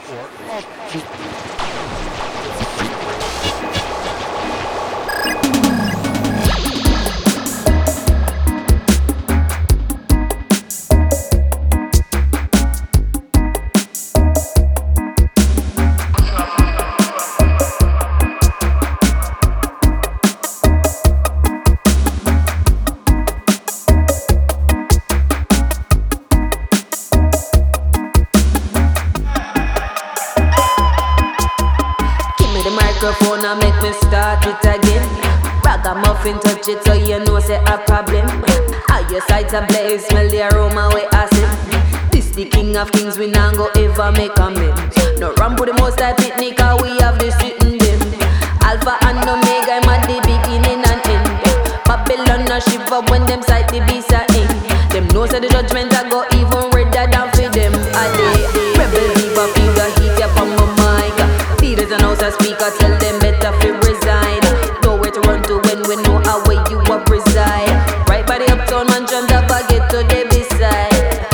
Microphone and make me start it again. Ragamuffin touch it so you know say a problem. How your sides are blaze, smell the aroma we acid. This the king of kings, we not go ever make amends. No run for the most I picnic, cause we have this sitting them. Alpha and Omega, I'm at the beginning and end. Babylon a shiver when them sight the beast are in. Them know say the judgment I go even redder than for them. A day, rebel diva feel the heat up on my mic. Leaders and house speaker tell them better fi resign. Nowhere to run to when we know how where you up reside. Right by the uptown mansion, top I get to the beside.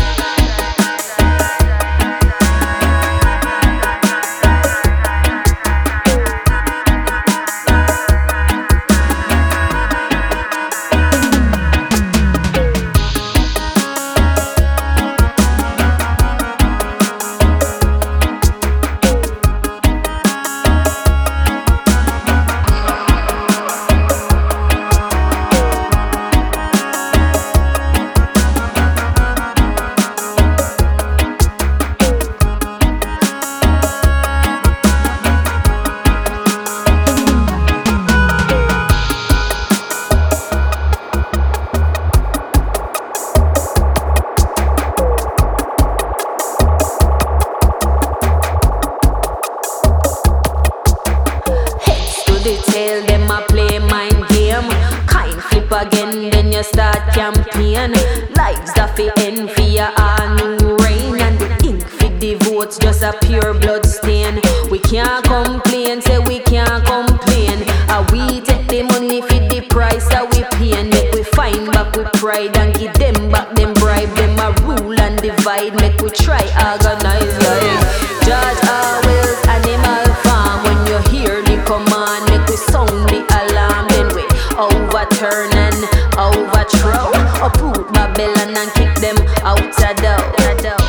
Tell them I play mind game. Kind flip again, then you start campaign. Lives that fi end for your all new rain. And the ink for the votes just a pure blood stain. We can't complain, say we can't complain. We take the money for the price that we pay. Make we find back with pride and give them back them bribe. Them a rule and divide, make we try organize life. Judge Orwell's Animal Farm. When you hear the command, make we sound the alarm. Then we overturn and overthrow, uproot Babylon and kick them out the door.